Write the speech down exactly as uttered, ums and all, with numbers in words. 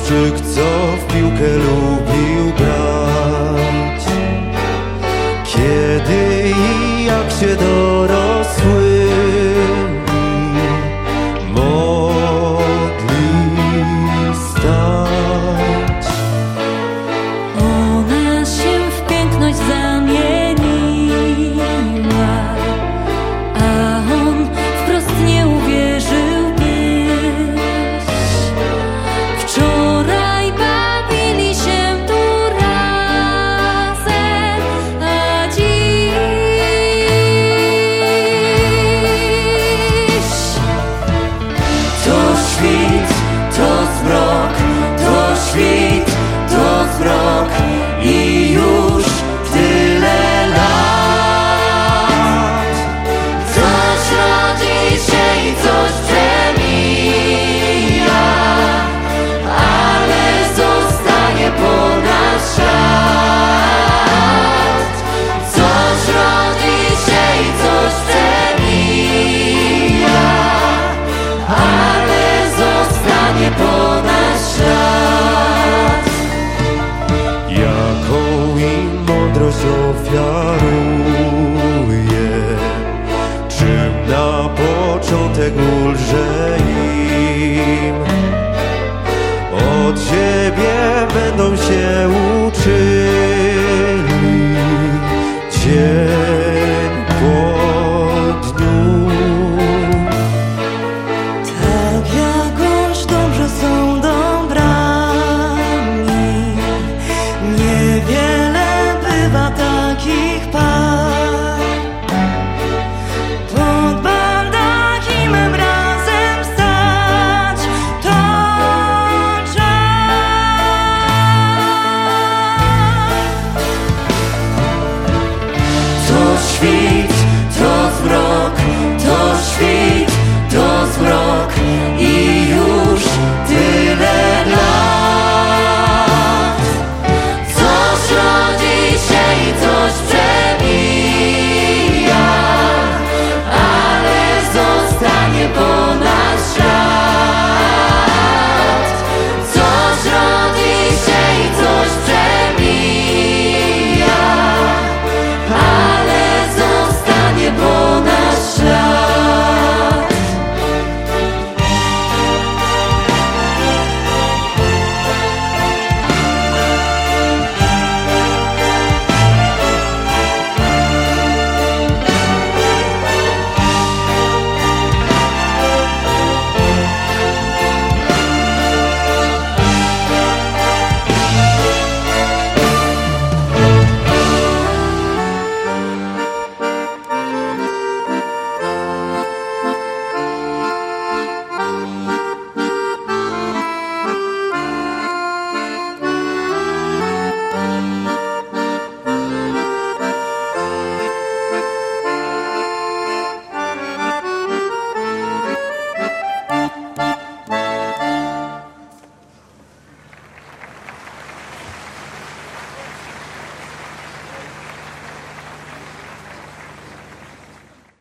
chłopczyk, co w piłkę lubił grać. Kiedy i jak się dorosłymi modli stać. Ona się w piękność zamieniła, a on wprost nie uwierzył, byś wczoraj bawili się tu razem, a dziś to świt, to zmrok, to świt, to zmrok i już tyle lat. Coś rodzi się i coś przemija, ale zostanie po nasz świat. Coś rodzi się i coś przemija, ale zostanie po nasz świat. Jaką im mądrość ofiaruje, czym na początek ulże im. Od siebie będą się